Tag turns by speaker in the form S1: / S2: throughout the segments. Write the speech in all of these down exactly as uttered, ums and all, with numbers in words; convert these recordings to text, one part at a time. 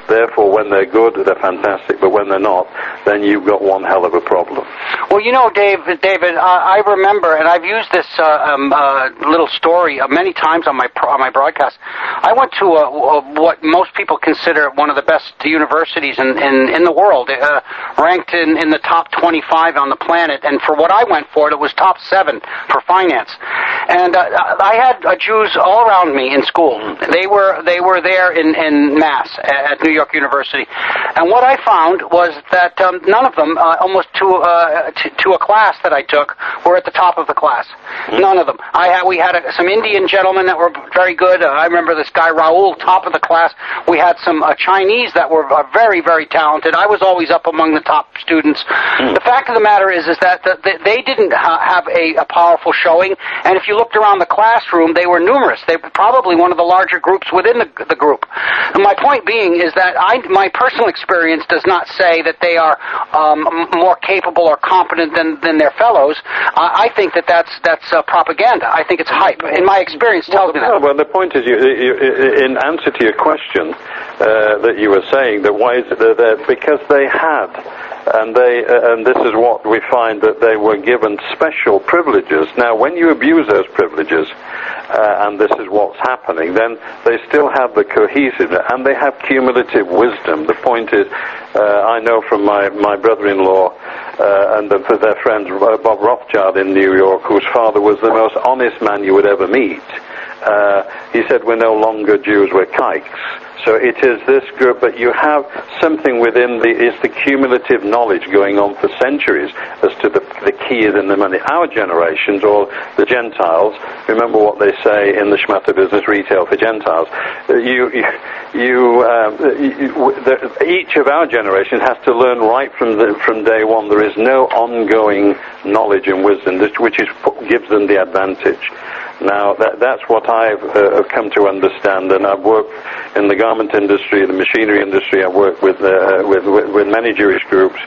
S1: Therefore, when they're good, they're fantastic, but when they're not, then you've got one hell of a problem.
S2: Well, you know, Dave, David, uh, I remember, and I've used this uh, um, uh, little story uh, many times on my pro- on my broadcast. I went to a, a, what most people consider one of the best universities in, in, in the world, uh, ranked in, in the top twenty-five on the planet, and for what I went for, it was top seven for finance. And uh, I had uh, Jews all around me in school. They were they were there in, in mass at New York University. And what I found was that um, none of them, uh, almost to, uh, to to a class that I took, were at the top of the class. None of them. I had, we had a, some Indian gentlemen that were very good. Uh, I remember this guy, Raoul, top of the class. We had some uh, Chinese that were uh, very, very talented. I was always up among the top students. Mm. The fact of the matter is is that the, the, they didn't ha- have a, a powerful showing, and if you looked around the classroom, they were numerous. They were probably one of the larger groups within the, the group. And my point being is that I, my personal experience does not say that they are um, more capable or competent than, than their fellows. I, I think that that's, that's uh, propaganda. I think it's hype. In my experience, tells
S1: well,
S2: me that.
S1: Well, the point is, you, you, in answer to your question uh, that you were saying, that why is it that they're, because they had, and they, uh, and this is what we find, that they were given special privileges. Now, when you abuse those privileges, uh, and this is what's happening, then they still have the cohesiveness, and they have cumulative wisdom. The point is, uh, I know from my, my brother-in-law uh, and the, their friends, Bob Rothschild in New York, whose father was the most honest man you would ever meet. Uh, he said, we're no longer Jews, we're kikes. So it is this group, but you have something within the, it's the cumulative knowledge going on for centuries as to the, the key is in the money. Our generations, or the Gentiles, remember what they say in the Schmatter business, retail for Gentiles. You, you, you, um, you the, each of our generations has to learn right from the, from day one. There is no ongoing knowledge and wisdom, which is, gives them the advantage. Now, that, that's what I've uh, come to understand, and I've worked in the garment industry, the machinery industry. I've worked with, uh, with, with, with many Jewish groups,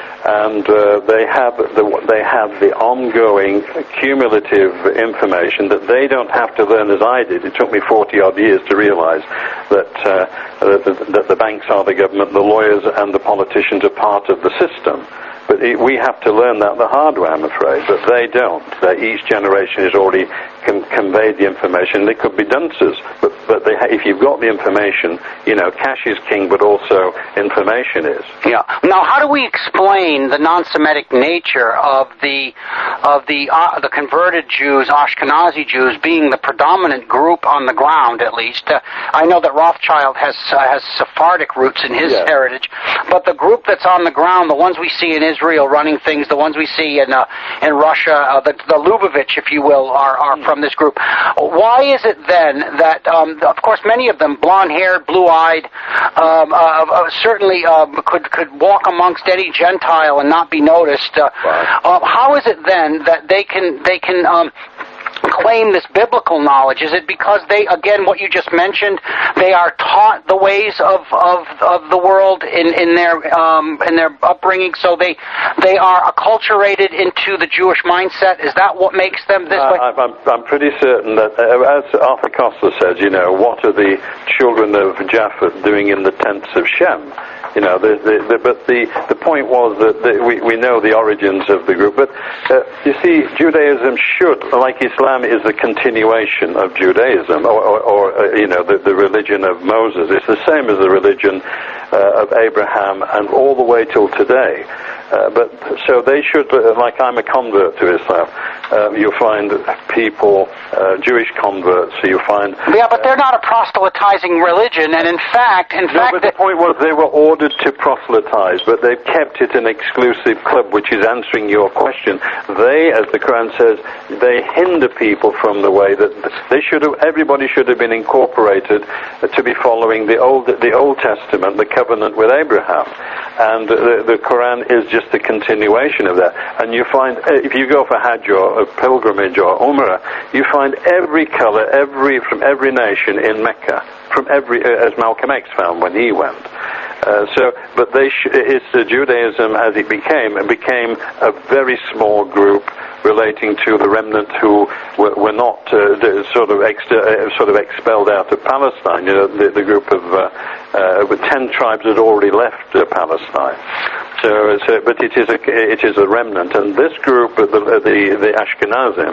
S1: and uh, they have the, they have the ongoing cumulative information that they don't have to learn as I did. It took me forty-odd years to realize that, uh, that, the, that the banks are the government, the lawyers and the politicians are part of the system. But we have to learn that the hard way, I'm afraid, but they don't. That each generation has already con- conveyed the information. They could be dunces, but, but they ha- if you've got the information, you know, cash is king, but also information is.
S2: Yeah. Now, how do we explain the non-Semitic nature of the of the uh, the converted Jews, Ashkenazi Jews, being the predominant group on the ground, at least? Uh, I know that Rothschild has uh, has Sephardic roots in his yeah. heritage, but the group that's on the ground, the ones we see in Israel, Israel running things, the ones we see in uh, in Russia, uh, the, the Lubavitch, if you will, are, are from this group. Why is it then that, um, of course, many of them, blonde-haired, blue-eyed, um, uh, uh, certainly uh, could could walk amongst any Gentile and not be noticed? Uh, wow. uh, how is it then that they can they can um, claim this biblical knowledge? Is it because they, again, what you just mentioned, they are taught the ways of, of, of the world in, in their um, in their upbringing, so they they are acculturated into the Jewish mindset? Is that what makes them this
S1: uh,
S2: way?
S1: I'm, I'm pretty certain that, uh, as Arthur Koestler says, you know, what are the children of Japheth doing in the tents of Shem? You know, the, the, the, but the, the point was that the, we, we know the origins of the group. But, uh, you see, Judaism should, like Islam is a continuation of Judaism, or, or, or uh, you know, the, the religion of Moses. It's the same as the religion uh, of Abraham and all the way till today. Uh, but so they should, uh, like I'm a convert to Islam, uh, you'll find people, uh, Jewish converts, so you'll find...
S2: Yeah, but they're not a proselytizing religion, and in fact... in
S1: no,
S2: fact,
S1: but the point was they were ordered to proselytize, but they've kept it an exclusive club, which is answering your question. They, as the Quran says, they hinder people from the way that they should have, everybody should have been incorporated to be following the Old, the Old Testament, the covenant with Abraham. And the, the Quran is just a continuation of that. And you find, if you go for Hajj or a pilgrimage or Umrah, you find every color, every from every nation in Mecca, from every, as Malcolm X found when he went. Uh, so, but they sh- it's uh, Judaism as it became, it became a very small group relating to the remnant who were, were not uh, sort of ex- uh, sort of expelled out of Palestine. You know, the, the group of uh, uh, with ten tribes had already left uh, Palestine. So, so, but it is a it is a remnant, and this group, the the, the Ashkenazim,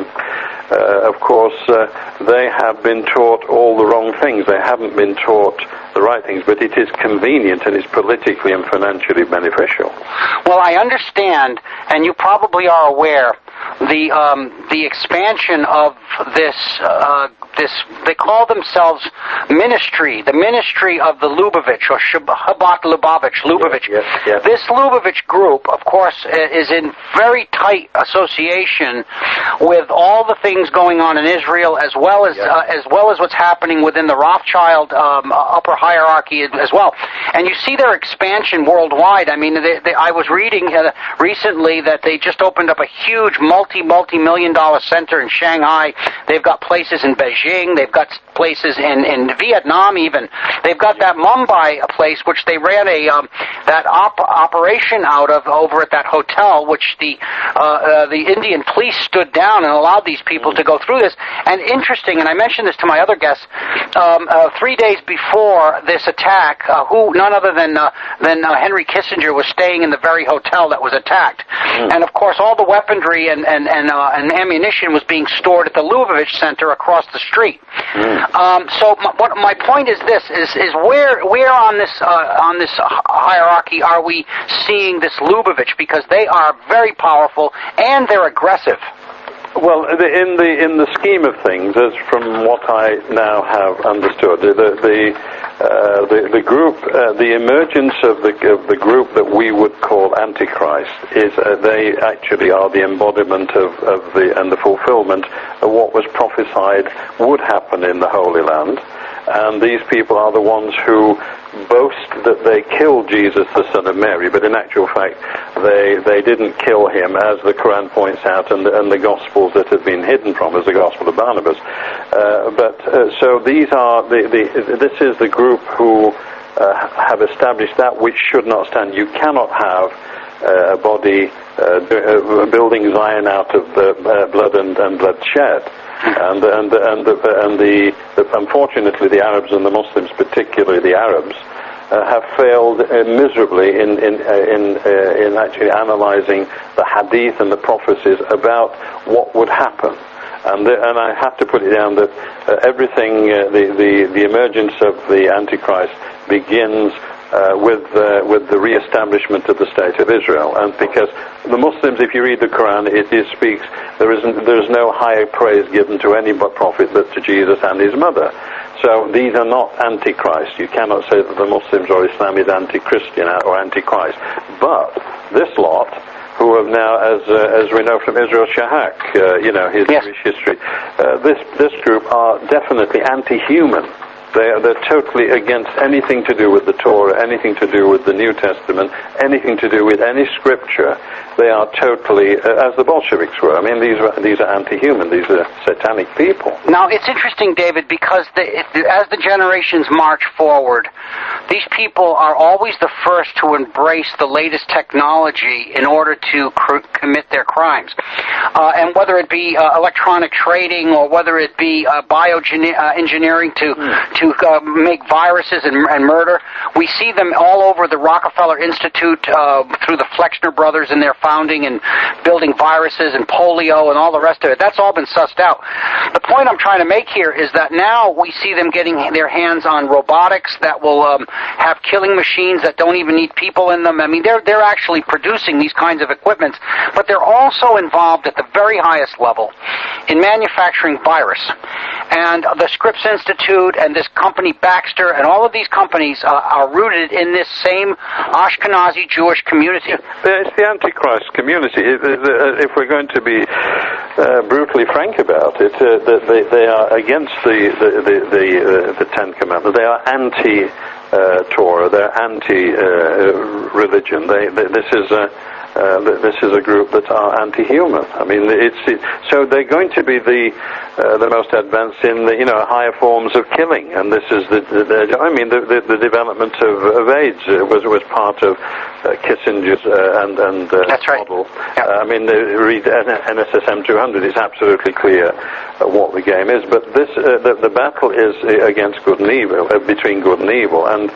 S1: uh, of course, uh, they have been taught all the wrong things. They haven't been taught the right things, but it is convenient and it's politically and financially beneficial.
S2: Well, I understand, and you probably are aware, the um, the expansion of this uh, this they call themselves ministry, the ministry of the Lubavitch or Chabad Lubavitch, Lubavitch.
S1: Yes, yes, yes.
S2: This Lubavitch group, of course, is in very tight association with all the things going on in Israel, as well as yes. uh, as well as what's happening within the Rothschild um, upper hierarchy as well. And you see their expansion worldwide. I mean, they, they, I was reading uh, recently that they just opened up a huge multi multi million dollar center in Shanghai. They've got places in Beijing. They've got places in, in Vietnam even. They've got that Mumbai place which they ran a um, that op- operation out of over at that hotel, which the uh, uh, the Indian police stood down and allowed these people to go through this. And interesting, and I mentioned this to my other guests, um, uh, three days before this attack, uh, who none other than uh, than uh, Henry Kissinger was staying in the very hotel that was attacked. Mm. And of course, all the weaponry and and and, uh, and ammunition was being stored at the Lubavitch Center across the street. Mm. Um, so my, what, my point is this: is is where where on this uh, on this hierarchy are we seeing this Lubavitch? Because they are very powerful and they're aggressive.
S1: Well, in the in the scheme of things, as from what I now have understood, the the uh, the, the group, uh, the emergence of the of the group that we would call Antichrist is uh, they actually are the embodiment of, of the and the fulfillment of what was prophesied would happen in the Holy Land. And these people are the ones who boast that they killed Jesus, the son of Mary, but in actual fact, they they didn't kill him, as the Quran points out, and the, and the Gospels that have been hidden from, as the Gospel of Barnabas. Uh, but uh, so these are the, the this is the group who uh, have established that which should not stand. You cannot have uh, a body uh, building Zion out of the uh, blood and, and bloodshed. And and and the, and the, the unfortunately the Arabs and the Muslims, particularly the Arabs, uh, have failed uh, miserably in in uh, in uh, in actually analysing the Hadith and the prophecies about what would happen. And the, and I have to put it down that uh, everything uh, the the the emergence of the Antichrist begins Uh, with uh, with the re-establishment of the State of Israel, and because the Muslims, if you read the Quran, it, it speaks there isn't there is no higher praise given to any but prophet but to Jesus and his mother. So these are not antichrist. You cannot say that the Muslims or Islam is anti-Christian or antichrist. But this lot, who have now, as uh, as we know from Israel Shahak, uh, you know his
S2: yes.
S1: Jewish history, uh, this this group are definitely anti-human. They are, they're totally against anything to do with the Torah, anything to do with the New Testament, anything to do with any scripture. They are totally, uh, as the Bolsheviks were. I mean, these are, these are anti-human. These are satanic people.
S2: Now, it's interesting, David, because the, it, as the generations march forward, these people are always the first to embrace the latest technology in order to cr- commit their crimes. Uh, and whether it be uh, electronic trading or whether it be uh, bioengineering to mm. to uh, make viruses and, and murder, we see them all over the Rockefeller Institute uh, through the Flexner brothers and their founding and building viruses and polio and all the rest of it. That's all been sussed out. The point I'm trying to make here is that now we see them getting their hands on robotics that will um, have killing machines that don't even need people in them. I mean, they're they're actually producing these kinds of equipments, but they're also involved at the very highest level in manufacturing virus. And the Scripps Institute and this company Baxter and all of these companies uh, are rooted in this same Ashkenazi Jewish community.
S1: It's the Antichrist community. If we're going to be uh, brutally frank about it, uh, they, they are against the the the, the, uh, the Ten Commandments. They are anti uh, Torah. They're anti uh, religion. They, they this is a Uh, this is a group that are anti-human. I mean, it's it, so they're going to be the uh, the most advanced in the you know higher forms of killing, and this is the, the, the I mean the, the, the development of, of AIDS was was part of uh, Kissinger's uh, and and uh,
S2: That's right.
S1: model.
S2: Yeah.
S1: Uh, I mean, the, read N S S M two hundred. It's absolutely clear uh, what the game is. But this uh, the, the battle is against good and evil, uh, between good and evil, and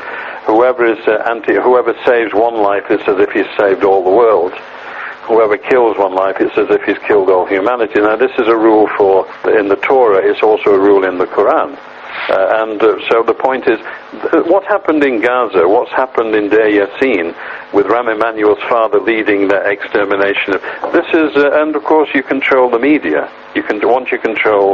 S1: whoever is uh, anti, whoever saves one life is as if he's saved all the world. Whoever kills one life, it's as if he's killed all humanity. Now, this is a rule for in the Torah. It's also a rule in the Quran. Uh, and uh, so the point is, th- what happened in Gaza, what's happened in Deir Yassin, with Rahm Emanuel's father leading the extermination of... This is, uh, and of course you control the media. You can, once you control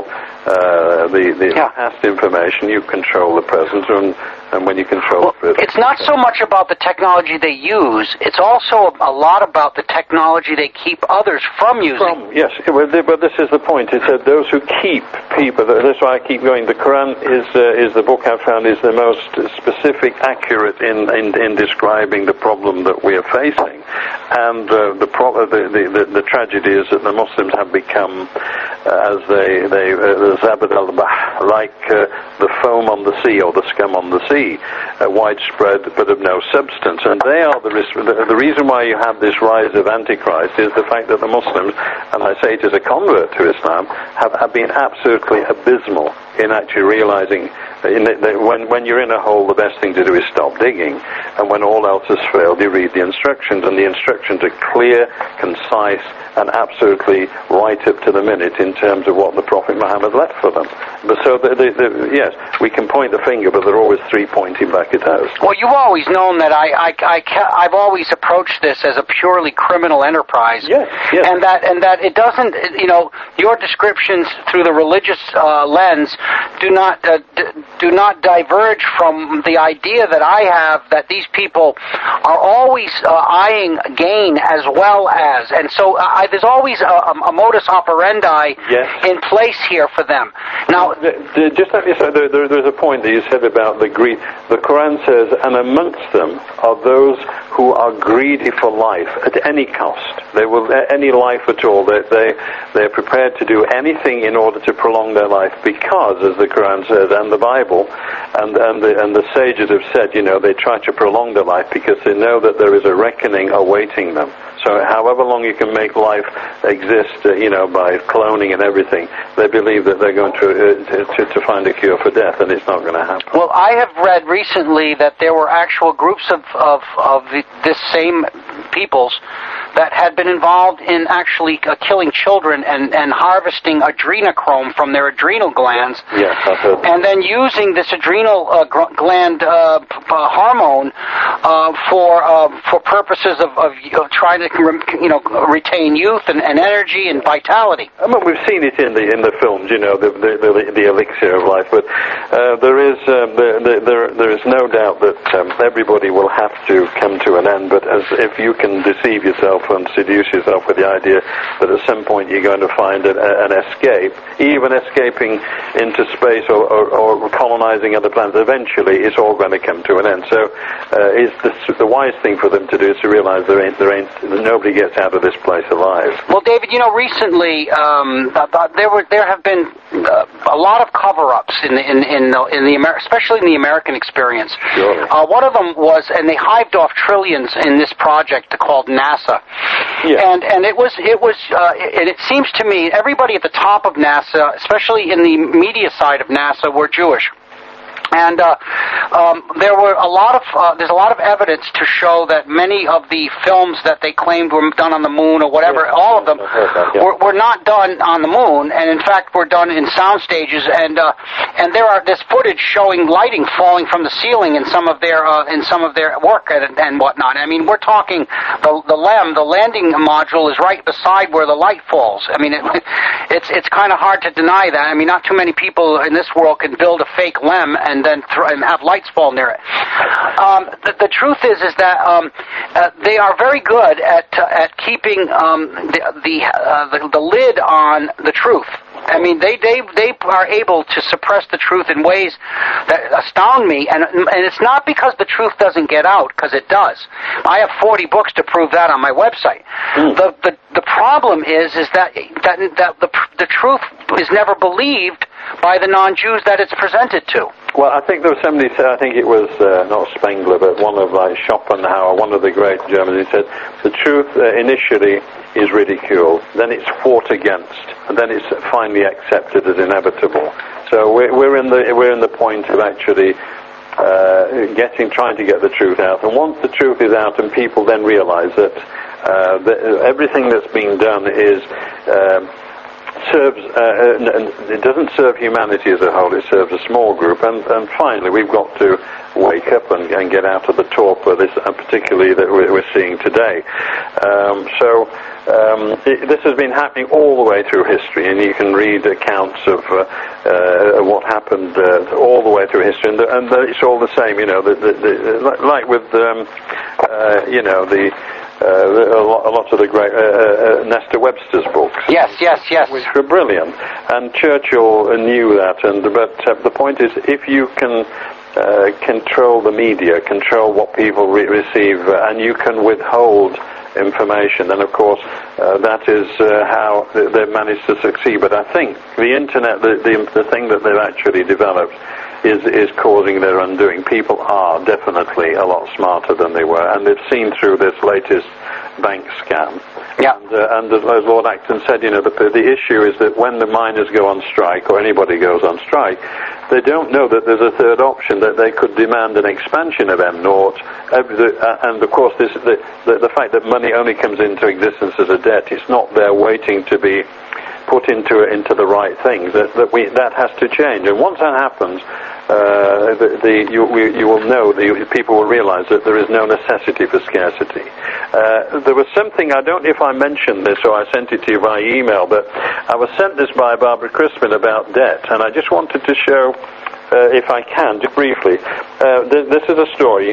S1: uh, the, the yeah. past information, you control the present, and, and when you control...
S2: Well,
S1: the,
S2: it's not so much about the technology they use, it's also a lot about the technology they keep others from using.
S1: From, yes, but this is the point. It's that those who keep people, that's why I keep going, the Quran is uh, is the book I've found is the most specific, accurate in, in, in describing the problem that we are facing. And uh, the, pro- the, the, the, the tragedy is that the Muslims have become, uh, as they, they uh, Zabad al-Bahr, like uh, the foam on the sea or the scum on the sea, uh, widespread but of no substance. And they are the, res- the, the reason why you have this rise of Antichrist is the fact that the Muslims, and I say it as a convert to Islam, have, have been absolutely abysmal in actually realizing that, in the, that when, when you're in a hole, the best thing to do is stop digging. And when all else has failed, you read the instructions, and the instructions are clear, concise, and absolutely right up to the minute in terms of what the Prophet Muhammad left for them. But so, the, the, the, yes, we can point the finger, but they're always three pointing back at us.
S2: Well, you've always known that I, I, I, I've always approached this as a purely criminal enterprise.
S1: Yes, yes.
S2: And that, and that it doesn't, you know, your descriptions through the religious uh, lens do not uh, d- do not diverge from the idea that I have that these people are always uh, eyeing gain as well as, and so I, there's always a, a modus operandi
S1: yes.
S2: in place here for them. Now,
S1: the, the, just let me say, there, there, there's a point that you said about the greed. The Quran says, and amongst them are those who are greedy for life at any cost. They will, any life at all. They, they, they're prepared to do anything in order to prolong their life because, as the Quran says, and the Bible, and, and, the, and the sages have said, you know, they try to prolong their life because they know that there is a reckoning awaiting them. So however long you can make life exist, uh, you know, by cloning and everything, they believe that they're going to, uh, to to find a cure for death, and it's not going to happen.
S2: Well, I have read recently that there were actual groups of of, of the, this same peoples that had been involved in actually uh, killing children and, and harvesting adrenochrome from their adrenal glands.
S1: Yes, I've heard.
S2: And then using this adrenal uh, gr- gland uh, p- uh, hormone uh, for uh, for purposes of, of uh, trying to you know retain youth and, and energy and vitality.
S1: I mean, we've seen it in the in the films, you know, the the, the, the elixir of life. But uh, there is uh, the, the, there there is no doubt that um, everybody will have to come to an end. But as if you can deceive yourself and seduce yourself with the idea that at some point you're going to find an, an escape, even escaping into space or, or, or colonizing other planets, eventually it's all going to come to an end. So uh, is the, the wise thing for them to do is to realize there ain't there ain't nobody gets out of this place alive.
S2: Well, David, you know, recently um, there were there have been uh, a lot of cover-ups in the in in the, in the Amer- especially in the American experience.
S1: Sure.
S2: Uh, one of them was, and they hived off trillions in this project called NASA.
S1: Yeah.
S2: And and it was it was uh, and it seems to me everybody at the top of NASA, especially in the media side of NASA, were Jewish. And uh, um, there were a lot of uh, there's a lot of evidence to show that many of the films that they claimed were done on the moon or whatever,
S1: yeah,
S2: all of them
S1: that, yeah.
S2: were, were not done on the moon, and in fact were done in sound stages. And uh, and there are there's footage showing lighting falling from the ceiling in some of their uh, in some of their work and, and whatnot. I mean, we're talking the the L E M, the landing module, is right beside where the light falls. I mean, it, it's it's kind of hard to deny that. I mean, not too many people in this world can build a fake L E M and then th- and have lights fall near it. Um, the, the truth is, is that um, uh, they are very good at uh, at keeping um, the the, uh, the the lid on the truth. I mean, they, they they are able to suppress the truth in ways that astound me, and and it's not because the truth doesn't get out, because it does. I have forty books to prove that on my website. Mm. The the the problem is is that that that the the truth is never believed by the non-Jews that it's presented to.
S1: Well, I think there was somebody said, I think it was uh, not Spengler, but one of like Schopenhauer, one of the great Germans, he said, the truth uh, initially is ridiculed, then it's fought against, and then it's finally accepted as inevitable. So we're, we're in the we're in the point of actually uh, uh, getting, trying to get the truth out. And once the truth is out and people then realize that, uh, that everything that's being done is um, serves, uh, and it doesn't serve humanity as a whole, it serves a small group. And, and finally, we've got to wake up and, and get out of the torpor, this, uh, particularly that we're, we're seeing today. Um, so um, it, this has been happening all the way through history, and you can read accounts of uh, uh, what happened uh, all the way through history, and, and it's all the same, you know, the, the, the, like with, um, uh, you know, the Uh, a, lot, a lot of the great uh, uh, Nestor Webster's books.
S2: Yes, yes, yes.
S1: Which were brilliant. And Churchill knew that. And but uh, the point is, if you can uh, control the media, control what people re- receive, uh, and you can withhold information, then of course uh, that is uh, how they've managed to succeed. But I think the internet, the, the, the thing that they've actually developed, is is causing their undoing. People are definitely a lot smarter than they were, and they've seen through this latest bank scam.
S2: Yeah.
S1: And, uh, and as Lord Acton said, you know, the, the issue is that when the miners go on strike, or anybody goes on strike, they don't know that there's a third option, that they could demand an expansion of M naught, uh, and of course this, the, the, the fact that money only comes into existence as a debt, it's not there waiting to be put into into the right things. That that we that has to change. And once that happens, uh, the, the you we, you will know, the people will realise that there is no necessity for scarcity. Uh, there was something, I don't know if I mentioned this or I sent it to you by email, but I was sent this by Barbara Crispin about debt, and I just wanted to show, uh, if I can, just briefly. Uh, th- this is a story.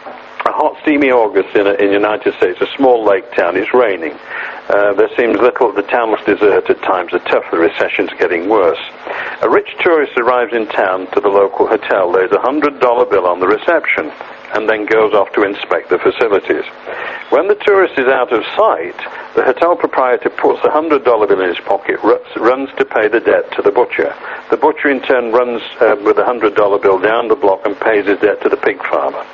S1: A hot, steamy August in, a, in the United States, a small lake town. It's raining. Uh, there seems little. The town looks deserted at times. The tough. The recession's getting worse. A rich tourist arrives in town to the local hotel. There's a hundred dollar bill on the reception, and then goes off to inspect the facilities. When the tourist is out of sight, the hotel proprietor puts the hundred dollar bill in his pocket, runs to pay the debt to the butcher. The butcher in turn runs uh, with the hundred dollar bill down the block and pays his debt to the pig farmer.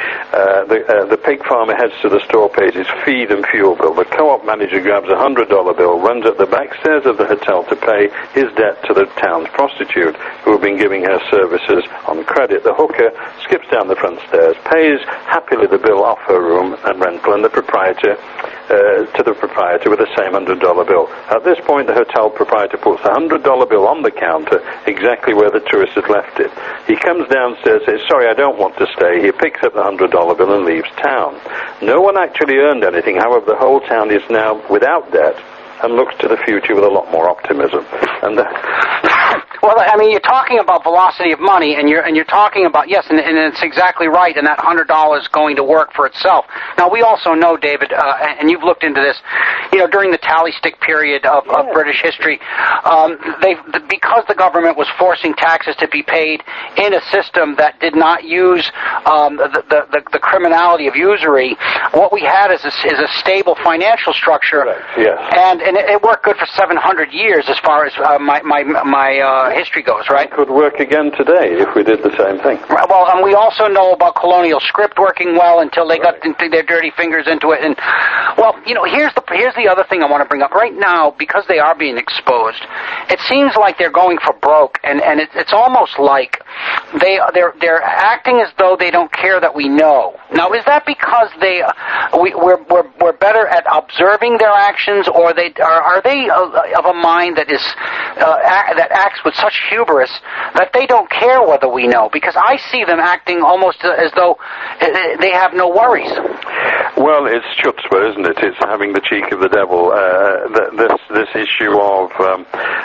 S1: Uh, the, uh, the pig farmer heads to the store, pays his feed and fuel bill. The co-op manager grabs a hundred dollar bill, runs up the back stairs of the hotel to pay his debt to the town's prostitute, who had been giving her services on credit. The hooker skips down the front stairs, pays happily the bill off her room and rental, and the proprietor uh, to the proprietor with the same hundred dollar bill. At this point, the hotel proprietor puts the hundred dollar bill on the counter, exactly where the tourist had left it. He comes downstairs, says, "Sorry, I don't want to stay." He picks up the hundred dollar bill and leaves town. No one actually earned anything. However, the whole town is now without debt and looks to the future with a lot more optimism. And uh,
S2: well, I mean, you're talking about velocity of money, and you're and you're talking about yes, and, and it's exactly right. And that hundred dollars going to work for itself. Now, we also know, David, uh, and you've looked into this. You know, during the tally stick period of, yeah. of British history, um, they because the government was forcing taxes to be paid in a system that did not use um, the, the, the the criminality of usury. What we had is a, is a stable financial structure.
S1: Right. Yes.
S2: And and it, it worked good for seven hundred years as far as uh, my my my uh, history goes, right?
S1: It could work again today if we did the same thing.
S2: Right, well, and we also know about colonial script working well until they right. got into their dirty fingers into it. And well, you know, here's the here's the other thing I want to bring up. Right now, because they are being exposed, it seems like they're going for broke, and and it, it's almost like they they're they're acting as though they don't care that we know. Now, is that because they we, we're we're we're better at observing their actions, or they are are they of a mind that is uh, act, that acts with such hubris that they don't care whether we know? Because I see them acting almost as though they have no worries.
S1: Well, it's chutzpah, isn't it? It's having the cheek of the devil. Uh, this this issue of um,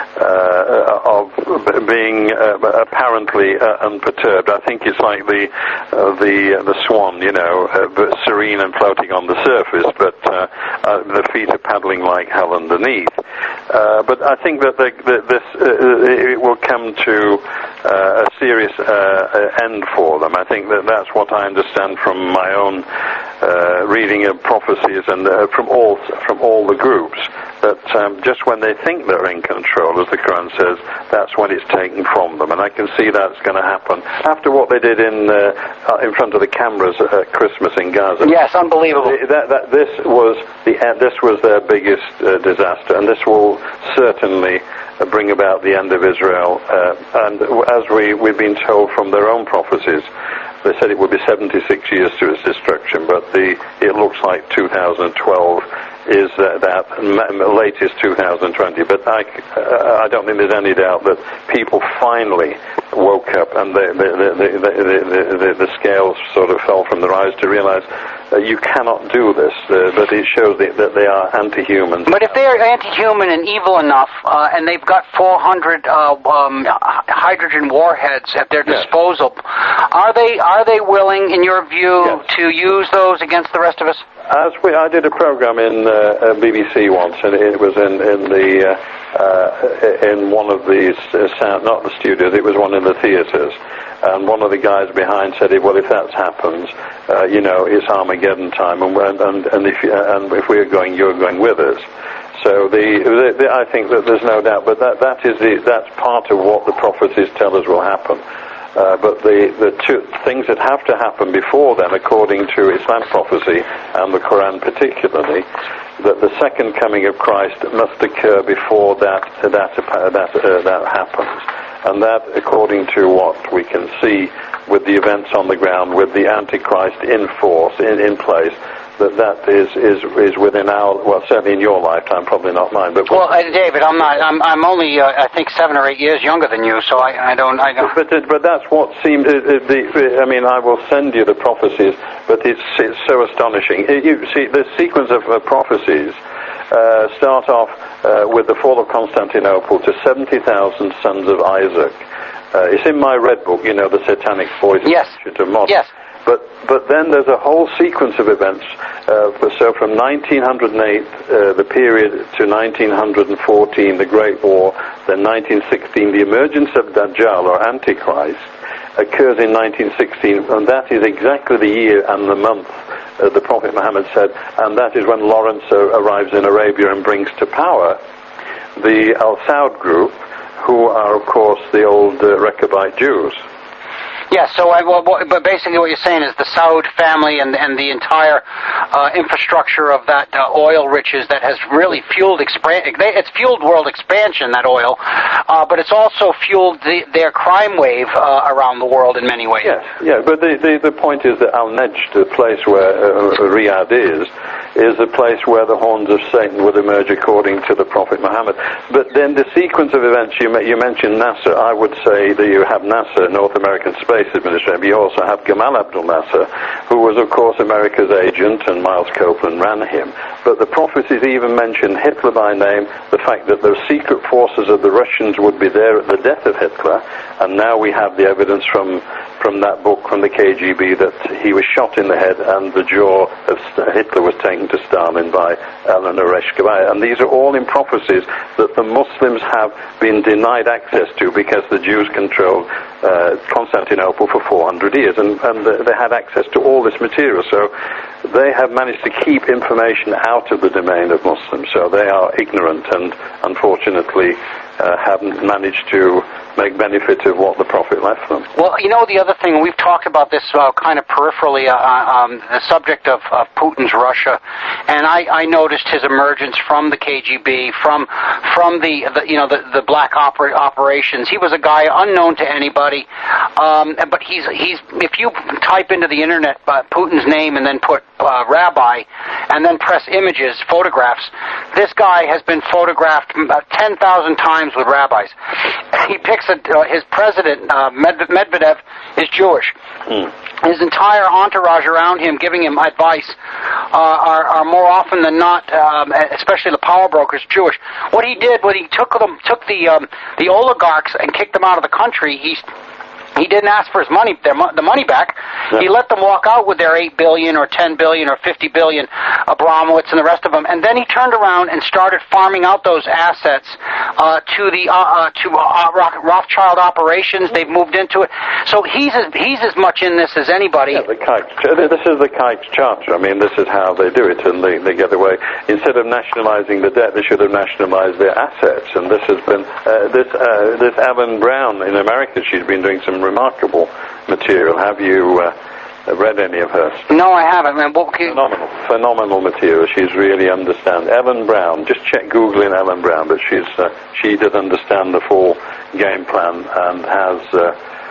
S1: uh, of being uh, apparently uh, unperturbed. I think it's like the uh, the uh, the swan, you know, uh, but serene and floating on the surface, but uh, uh, the feet are paddling like hell underneath. Uh, but I think that the, the, this uh, it will come to uh, a serious uh, end for them. I think that that's what I understand from my own uh, reading of prophecies and uh, from all from all the groups. That um, just when they think they're in control, as the Quran says, that's when it's taken from them. And I can see that's going to happen after what they did in uh, in front of the cameras at Christmas in Gaza.
S2: Yes, unbelievable.
S1: That, that, this was the this was their biggest uh, disaster, and this will certainly uh, bring about the end of Israel. Uh, and as we we've been told from their own prophecies, they said it would be seventy-six years to its destruction, but the it looks like two thousand twelve is uh, that, latest two thousand twenty. But I, uh, I don't think there's any doubt that people finally woke up and the, the, the, the, the, the, the scales sort of fell from their eyes to realize uh, you cannot do this, uh, but it shows that, that they are anti-humans.
S2: But if they're anti-human and evil enough, uh, and they've got four hundred uh, um, hydrogen warheads at their disposal, yes. are they are they willing, in your view, yes. to use those against the rest of us?
S1: As we, I did a program in uh, B B C once, and it was in, in the uh, uh, in one of these uh, sound, not the studios, it was one in the theatres. And one of the guys behind said, "Well, if that happens, uh, you know, it's Armageddon time, and and and if and if we're going, you're going with us." So the, the, the I think that there's no doubt, but that that is the, that's part of what the prophecies tell us will happen. Uh, but the, the two things that have to happen before then, according to Islam prophecy and the Quran particularly, that the second coming of Christ must occur before that that uh, that uh, that happens, and that, according to what we can see with the events on the ground, with the Antichrist in force, in, in place, that that is, is is within our, well, certainly in your lifetime, probably not mine. But
S2: well, uh, David, I'm not. I'm I'm only uh, I think seven or eight years younger than you, so I, I don't I don't.
S1: But but, but that's what seems. Uh, the, I mean, I will send you the prophecies, but it's it's so astonishing. You see, the sequence of uh, prophecies uh, start off uh, with the fall of Constantinople to seventy thousand sons of Isaac. Uh, it's in my red book, you know, the Satanic Voice.
S2: Yes.
S1: Of Modern.
S2: Yes.
S1: But but then there's a whole sequence of events. Uh, so from nineteen oh eight, uh, the period, to nineteen fourteen, the Great War, then nineteen sixteen, the emergence of Dajjal, or Antichrist, occurs in nineteen sixteen, and that is exactly the year and the month uh, the Prophet Muhammad said, and that is when Lawrence uh, arrives in Arabia and brings to power the Al Saud group, who are, of course, the old uh, Rechabite Jews.
S2: Yeah, so I, well, but basically what you're saying is the Saud family and and the entire uh, infrastructure of that uh, oil riches that has really fueled expan- it's fueled world expansion, that oil, uh, but it's also fueled the, their crime wave uh, around the world in many ways.
S1: Yes, yeah, but the, the, the point is that Al-Najd, the place where uh, Riyadh is, is the place where the horns of Satan would emerge according to the Prophet Muhammad. But then the sequence of events, you, you mentioned NASA, I would say that you have NASA, North American Space Administration. You also have Gamal Abdel Nasser, who was, of course, America's agent, and Miles Copeland ran him. But the prophecies even mention Hitler by name, the fact that the secret forces of the Russians would be there at the death of Hitler, and now we have the evidence from from that book from the K G B that he was shot in the head and the jaw of Hitler was taken to Stalin by Eleanor Reshkavaya. And these are all in prophecies that the Muslims have been denied access to because the Jews controlled uh, Constantinople for four hundred years, and, and they had access to all this material. So they have managed to keep information out of the domain of Muslims. So they are ignorant and, unfortunately, uh, haven't managed to make benefit of what the Prophet left them.
S2: Well, you know, the other thing, we've talked about this uh, kind of peripherally, uh, um, the subject of, of Putin's Russia, and I, I noticed his emergence from the K G B, from from the, the you know the, the black opera, operations. He was a guy unknown to anybody, um, but he's he's if you type into the internet uh, Putin's name and then put uh, rabbi and then press images, photographs, this guy has been photographed about ten thousand times with rabbis. He picks a, uh, his president, uh, Medvedev, is Jewish. Mm. His entire entourage around him giving him advice uh, are, are more often than not, um, especially the power brokers, Jewish. What he did was he took them, took the um, the oligarchs and kicked them out of the country. He He didn't ask for his money, their mo- the money back. Yeah. He let them walk out with their eight billion or ten billion or fifty billion, Abramowitz and the rest of them. And then he turned around and started farming out those assets uh, to the uh, uh, to uh, Rothschild operations. They've moved into it. So he's as, he's as much in this as anybody.
S1: Yeah, the Kikes. This is the Kikes Charter. I mean, this is how they do it, and they, they get away. Instead of nationalizing the debt, they should have nationalized their assets. And this has been uh, this uh, this Ellen Brown in America. She's been doing some remarkable material. Have you uh, read any of her stuff?
S2: No, I haven't. Man, what you...
S1: Phenomenal, phenomenal material. She's really understand. Ellen Brown. Just check Googling Ellen Brown, but she's uh, she did understand the full game plan and has uh,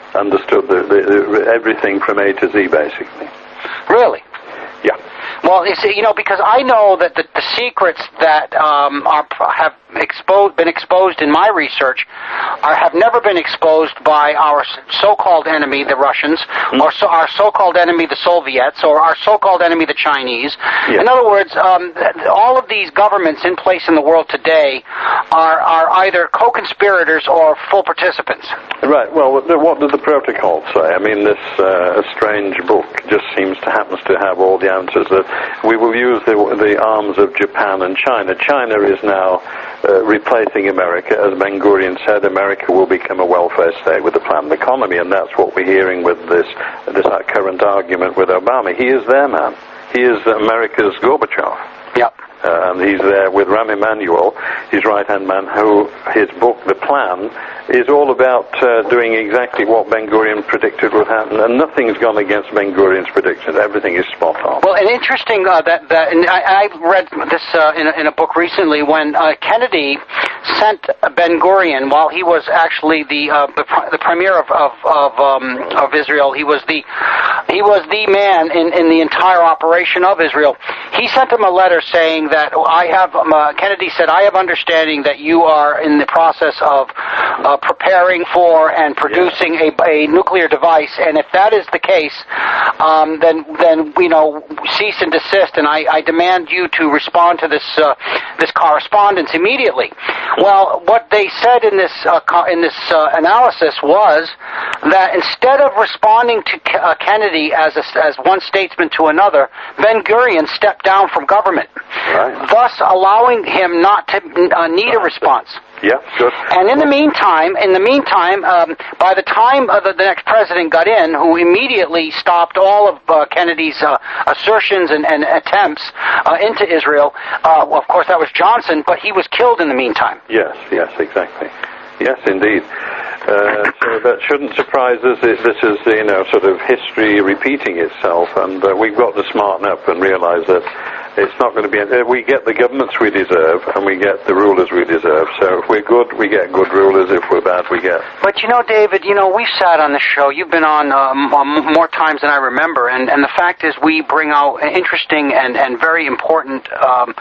S1: understood the, the, the, everything from A to Z, basically.
S2: Really?
S1: Yeah.
S2: Well, you see, you know, because I know that the, the secrets that um, are have exposed, been exposed in my research, are have never been exposed by our so-called enemy, the Russians, mm. or so, our so-called enemy, the Soviets, or our so-called enemy, the Chinese. Yeah. In other words, um, all of these governments in place in the world today are are either co-conspirators or full participants.
S1: Right. Well, what did the protocol say? I mean, this uh, strange book just seems to happens to have all the answers. That we will use the, the arms of Japan and China. China is now uh, replacing America. As Ben Gurion said, America will become a welfare state with a planned economy, and that's what we're hearing with this this uh, current argument with Obama. He is their man. He is America's Gorbachev.
S2: Yep.
S1: Uh, and he's there with Rahm Emanuel, his right-hand man, who his book, The Plan, is all about uh, doing exactly what Ben Gurion predicted would happen, and nothing's gone against Ben Gurion's predictions. Everything is spot on.
S2: Well, and interesting uh, that, that and I, I read this uh, in, a, in a book recently when uh, Kennedy sent Ben Gurion, while he was actually the uh, the, the premier of of of, um, of Israel, he was the he was the man in, in the entire operation of Israel. He sent him a letter saying that I have, um, uh, Kennedy said, I have understanding that you are in the process of uh, preparing for and producing yeah. a, a nuclear device, and if that is the case, um, then, then, you know, cease and desist, and I, I demand you to respond to this, uh, this correspondence immediately. Well, what they said in this, uh, co- in this uh, analysis was that instead of responding to K- uh, Kennedy as a, as one statesman to another, Ben Gurion stepped down from government. Right. Thus allowing him not to uh, need a response.
S1: Yeah, good.
S2: And in the meantime, in the meantime, um, by the time uh, the, the next president got in, who immediately stopped all of uh, Kennedy's uh, assertions and, and attempts uh, into Israel, uh, well, of course that was Johnson, but he was killed in the meantime.
S1: Yes, yes, exactly. Yes, indeed. Uh, so that shouldn't surprise us. It, this is, you know, sort of history repeating itself, and uh, we've got to smarten up and realize that it's not going to be... Uh, we get the governments we deserve, and we get the rulers we deserve. So if we're good, we get good rulers. If we're bad, we get...
S2: But, you know, David, you know, we've sat on the show. You've been on um, more times than I remember, and, and the fact is we bring out interesting and, and very important um,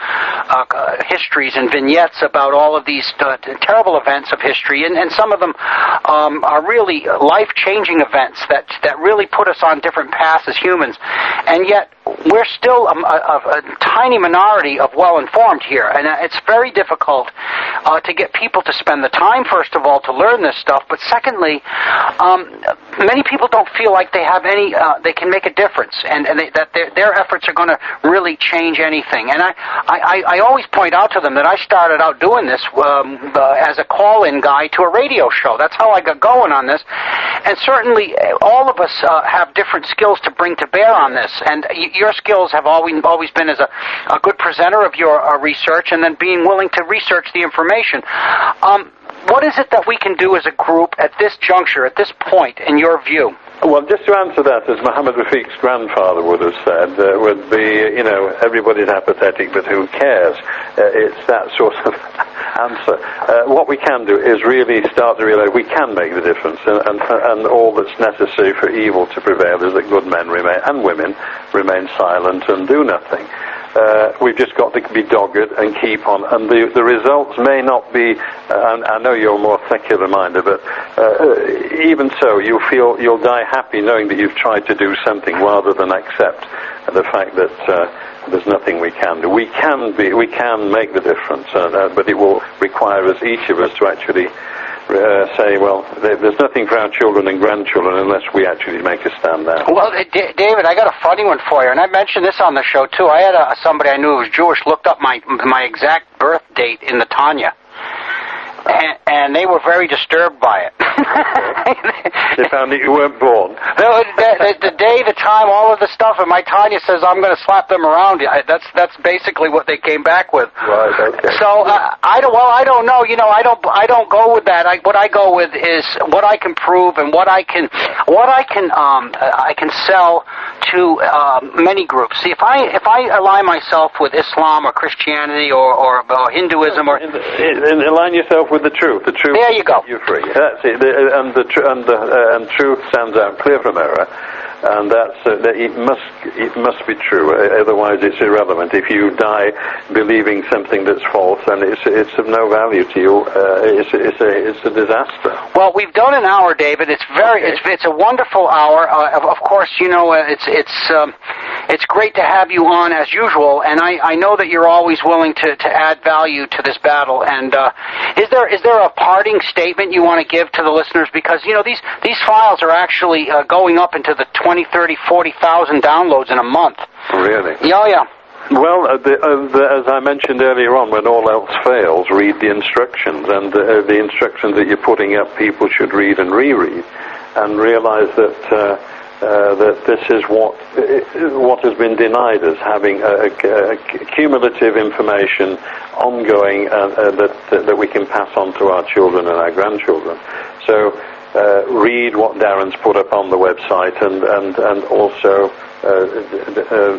S2: uh, histories and vignettes about all of these uh, terrible events of history, and, and some of them um, are really life-changing events that, that really put us on different paths as humans. And yet, we're still a, a, a tiny minority of well-informed here, and it's very difficult uh, to get people to spend the time, first of all, to learn this stuff, but secondly, um, many people don't feel like they have any, uh, they can make a difference, and, and they, that their, their efforts are going to really change anything. And I, I, I always point out to them that I started out doing this um, uh, as a call-in guy to a radio show. That's how I got going on this, and certainly all of us uh, have different skills to bring to bear on this, and y- your skills have always always been as a, a good presenter of your uh, research, and then being willing to research the information. Um, what is it that we can do as a group at this juncture, at this point, in your view?
S1: Well, just to answer that, as Muhammad Rafiq's grandfather would have said, uh, would be, you know, everybody's apathetic, but who cares? Uh, it's that sort of answer. Uh, what we can do is really start to realize we can make the difference, and, and, and all that's necessary for evil to prevail is that good men remain, and women remain silent and do nothing. Uh, we've just got to be dogged and keep on, and the, the results may not be, uh, I know you're more secular-minded, but uh, even so, you feel you'll die happy knowing that you've tried to do something rather than accept the fact that uh, there's nothing we can do. We can be, we can make the difference, uh, uh, but it will require us, each of us, to actually Uh, say, well, there's nothing for our children and grandchildren unless we actually make a stand there.
S2: Well, D- David, I got a funny one for you, and I mentioned this on the show, too. I had a, somebody I knew who was Jewish looked up my my exact birth date in the Tanya. And, and they were very disturbed by it.
S1: They found that you weren't born.
S2: The, the, the day, the time, all of the stuff, and my Tanya says I'm going to slap them around. That's that's basically what they came back with.
S1: Right. Okay.
S2: So uh, I don't. Well, I don't know. You know, I don't. I don't go with that. I, what I go with is what I can prove and what I can, what I can, um, I can sell to uh, many groups. See, if I if I align myself with Islam or Christianity or, or, or Hinduism or
S1: in, in, align yourself with the truth. The truth.
S2: There you go.
S1: You're free. That's it. The, and the tr- and the uh, and truth stands out clear from error. And that's uh, that it must it must be true. Otherwise, it's irrelevant. If you die believing something that's false, then it's it's of no value to you. Uh, it's it's a it's a disaster.
S2: Well, we've done an hour, David. It's very okay. it's it's a wonderful hour. Uh, of, of course, you know uh, it's it's um, it's great to have you on as usual. And I, I know that you're always willing to, to add value to this battle. And uh, is there is there a parting statement you want to give to the listeners? Because you know these these files are actually uh, going up into the twenty, thirty, forty thousand downloads in a month.
S1: Really?
S2: Yeah, yeah.
S1: Well, uh, the, uh, the, as I mentioned earlier on, when all else fails, read the instructions. And uh, the instructions that you're putting up, people should read and reread and realize that uh, uh, that this is what uh, what has been denied us, having a, a, a cumulative information ongoing uh, uh, that, uh, that we can pass on to our children and our grandchildren. So Uh, read what Darren's put up on the website, and and and also uh, uh,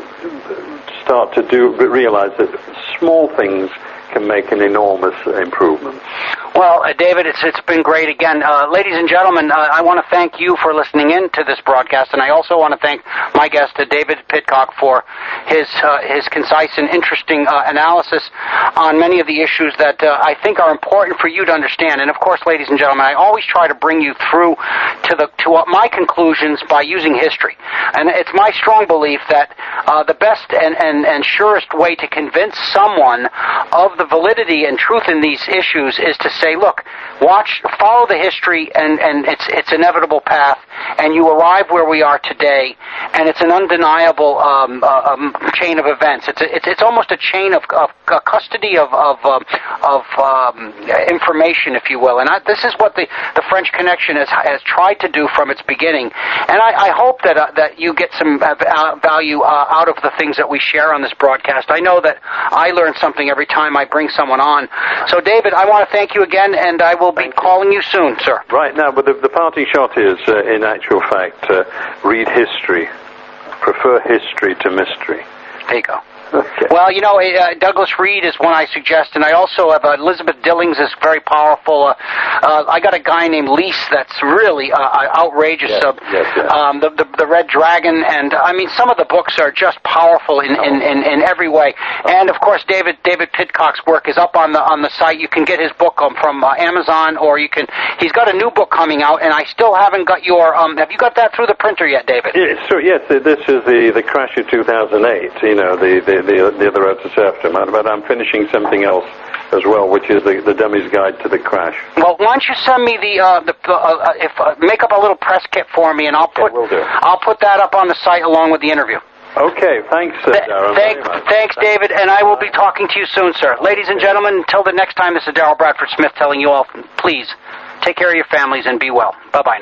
S1: start to do, but realize that small things can make an enormous improvement.
S2: Well, uh, David, it's it's been great again. Uh, ladies and gentlemen, uh, I want to thank you for listening in to this broadcast, and I also want to thank my guest, uh, David Pidcock, for his uh, his concise and interesting uh, analysis on many of the issues that uh, I think are important for you to understand. And of course, ladies and gentlemen, I always try to bring you through to the to uh, my conclusions by using history. And it's my strong belief that uh, the best and, and, and surest way to convince someone of the validity and truth in these issues is to say, look, watch, follow the history and, and its its inevitable path, and you arrive where we are today, and it's an undeniable um, uh, um, chain of events. It's a, it's it's almost a chain of, of uh, custody of of um, of um, information, if you will. And I, this is what the, the French Connection has has tried to do from its beginning. And I, I hope that uh, that you get some uh, value uh, out of the things that we share on this broadcast. I know that I learn something every time I bring someone on. So, David, I want to thank you again, and I will be calling you soon, sir.
S1: Right now, but the, the parting shot is, uh, in actual fact, uh, read history. Prefer history to mystery.
S2: There you go.
S1: Okay.
S2: Well, you know, uh, Douglas Reed is one I suggest, and I also have uh, Elizabeth Dillings is very powerful. Uh, uh, I got a guy named Lease that's really uh, outrageous.
S1: Yes,
S2: uh,
S1: yes, yes.
S2: Um, the, the the Red Dragon, and I mean, some of the books are just powerful in, in, in, in every way. And of course, David David Pidcock's work is up on the on the site. You can get his book um, from uh, Amazon, or you can. He's got a new book coming out, and I still haven't got your. Um, have you got that through the printer yet, David?
S1: Yes, sure, yes. This is the the crash of two thousand eight. You know, the the The, the other road to serfdom, but I'm finishing something else as well, which is the, the Dummy's Guide to the Crash.
S2: Well, why don't you send me the uh, the uh, if uh, make up a little press kit for me, and I'll put
S1: will do.
S2: I'll put that up on the site along with the interview.
S1: Okay, thanks, uh,
S2: Th-
S1: Darren.
S2: Thank, thanks, David, and I will be talking to you soon, sir. Ladies and gentlemen, until the next time, this is Darrell Bradford Smith telling you all, please take care of your families and be well. Bye bye.